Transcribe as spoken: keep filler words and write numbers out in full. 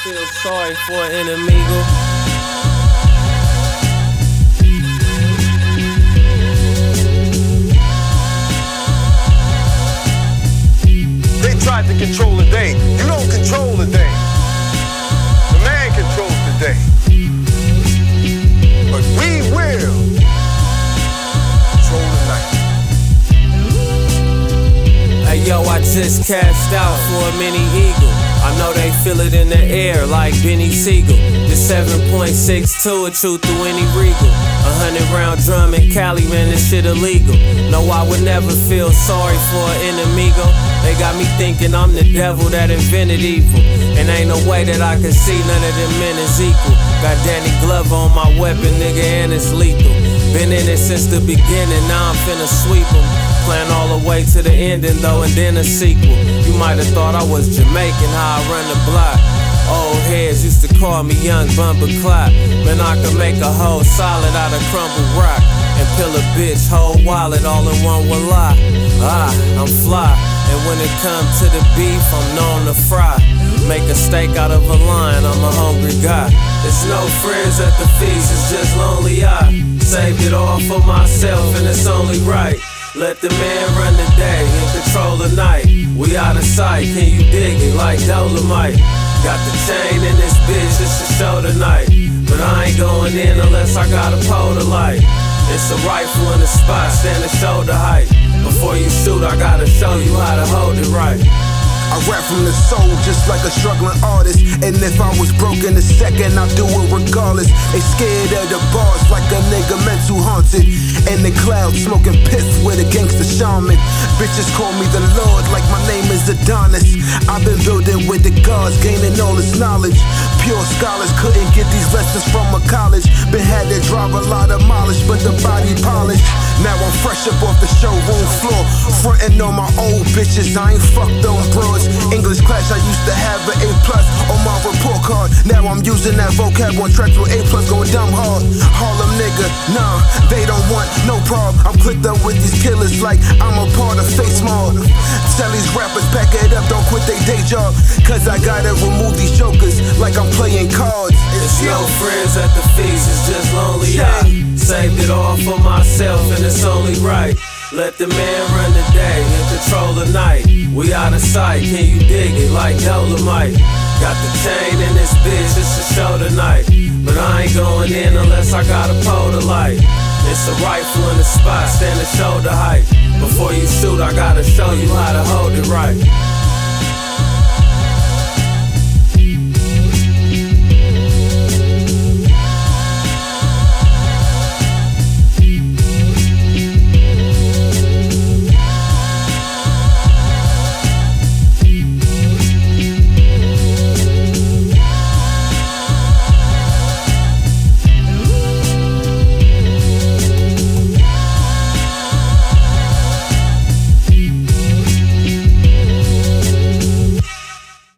feel sorry for an enemigo. They tried to control the day. You don't control the day. The man controls the day. But we will control the night. Hey yo, I just cashed out for a mini eagle. I know they feel it in the air like Benny Siegel. The seven point six two, a truth through any regal. A hundred round drum in Cali, man, this shit illegal. No, I would never feel sorry for an enemigo. They got me thinking I'm the devil that invented evil. And ain't no way that I can see none of them men is equal. Got Danny Glover on my weapon, nigga, and it's lethal. Been in it since the beginning, now I'm finna sweep them. Plan all the way to the ending though, and then a sequel. You might have thought I was Jamaican, how I run the block. Old heads used to call me Young Bumper Clock. Man, I could make a whole solid out of crumbled rock. And pill a bitch whole wallet all in one wallah. Ah, I'm fly. And when it comes to the beef, I'm known to fry. Make a steak out of a lion, I'm a hungry guy. It's no friends at the feast, it's just lonely I saved it all for myself and it's only right. Let the man run the day and control the night. We out of sight, can you dig it like Dolomite? Got the chain in this bitch, it's a show tonight. But I ain't going in unless I got a pole to light. It's a rifle in the spot, stand at shoulder height. Before you shoot, I gotta show you how to hold it right. I rap from the soul just like a struggling artist. And if I was broke in a second, I'd do it regardless. They scared of the bars like a nigga mental haunted. In the clouds smoking piss with a gangster shaman. Bitches call me the Lord like my name is Adonis. I've been building with the gods, gaining all this knowledge. Pure scholars couldn't get these lessons from a college. Been had to drive a lot of mileage, but the body polished. Now I'm fresh up off the showroom floor, frontin' on my old bitches. I ain't fucked them broads. English class, I used to have an A plus on my report card. Now I'm using that vocab on tracks with A plus, going dumb hard. Harlem nigga, nah, they don't want no problem. I'm clicked up with these killers like I'm a part of Face Mob. Tell these rappers pack it up, don't quit they day job, cause I gotta remove these jokers like I'm playing cards. It's no friends at the feast, it's just lonely I saved it all for myself and it's only right. Let the man run the day and control the night. We out of sight, can you dig it like Dolomite? Got the chain in this bitch, it's a show tonight. But I ain't going in unless I got a pole to light. It's a rifle in the spot, stand at shoulder height. Before you shoot, I gotta show you how to hold it right.